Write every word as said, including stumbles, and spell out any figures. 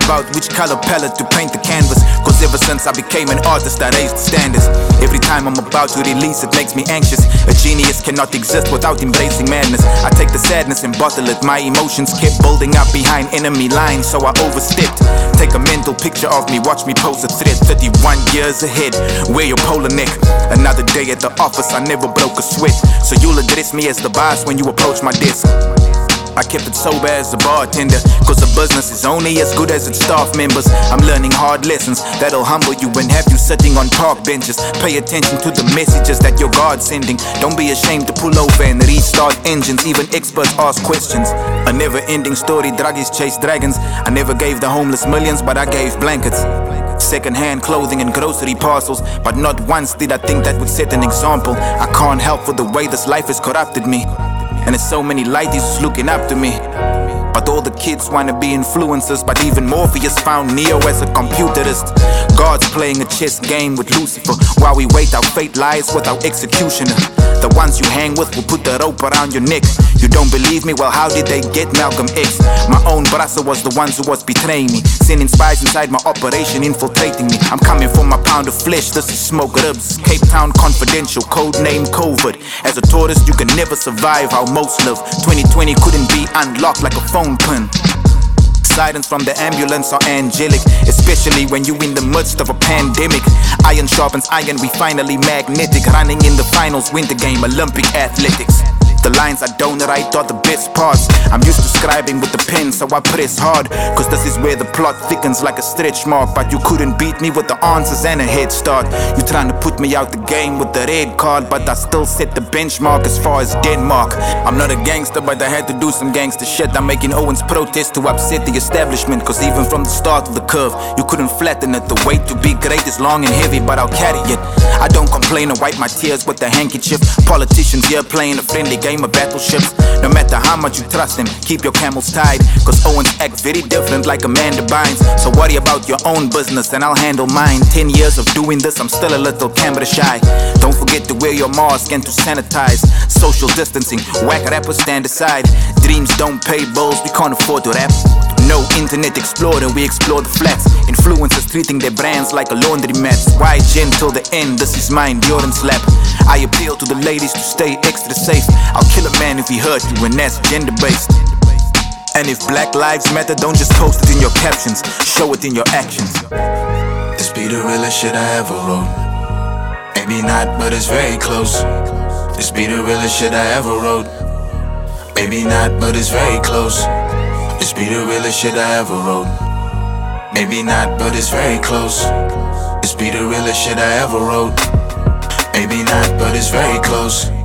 about which color palette to paint the canvas. Cause ever since I became an artist, I raised the standards. Every time I'm about to release, it makes me anxious. A genius cannot exist without embracing madness. I take the sadness and bottle it. My emotions kept building up behind enemy lines, so I overstepped. Take a mental picture of me, watch me pose a threat. Thirty-one years ahead, wear your polar neck. Another day at the office, I never broke a sweat. So you'll address me as the boss when you approach my desk. I kept it sober as a bartender, cause a business is only as good as its staff members. I'm learning hard lessons that'll humble you and have you sitting on park benches. Pay attention to the messages that your God's sending. Don't be ashamed to pull over and restart engines. Even experts ask questions. A never-ending story, druggies chase dragons. I never gave the homeless millions, but I gave blankets. Second-hand clothing and grocery parcels, but not once did I think that would set an example. I can't help for the way this life has corrupted me. And there's so many ladies who's looking up to me. But all the kids wanna be influencers. But even Morpheus found Neo as a computerist. God's playing a chess game with Lucifer. While we wait, our fate lies with our executioner. The ones you hang with will put the rope around your neck. You don't believe me? Well, how did they get Malcolm X? My own brother was the ones who was betraying me, sending spies inside my operation, infiltrating me. I'm coming for my pound of flesh, this is smoke ribs. Cape Town Confidential, code name COVID. As a tourist, you can never survive how most live. twenty twenty couldn't be unlocked like a phone pin. Silence from the ambulance are angelic, especially when you in the midst of a pandemic. Iron sharpens iron, we finally magnetic. Running in the finals, winter game, Olympic athletics. The lines I don't write are the best parts. I'm used to scribing with the pen, so I press hard. Cause this is where the plot thickens like a stretch mark. But you couldn't beat me with the answers and a head start. You trying to put me out the game with the red card, but I still set the benchmark as far as Denmark. I'm not a gangster, but I had to do some gangster shit. I'm making Owens protest to upset the establishment. Cause even from the start of the curve, you couldn't flatten it. The weight to be great is long and heavy, but I'll carry it. I don't complain or wipe my tears with a handkerchief. Politicians here playing a friendly game of battleships. No matter how much you trust them, keep your camels tied. Cause Owens act very different like Amanda Bynes. So worry about your own business and I'll handle mine. Ten years of doing this, I'm still a little camera shy. Don't forget to wear your mask and to sanitize. Social distancing, whack rappers stand aside. Dreams don't pay bills, we can't afford to rap. No internet explorer, we explore the flats. Influencers treating their brands like a laundromat. Why gen till the end, this is my endurance lap. I appeal to the ladies to stay extra safe. I'll kill a man if he hurt you, and that's gender based. And if Black Lives Matter, don't just post it in your captions, show it in your actions. This be the realest shit I ever wrote. Maybe not, but it's very close. This be the realest shit I ever wrote. Maybe not, but it's very close. This be the realest shit I ever wrote. Maybe not, but it's very close. This be the realest shit I ever wrote. Maybe not, but it's very close.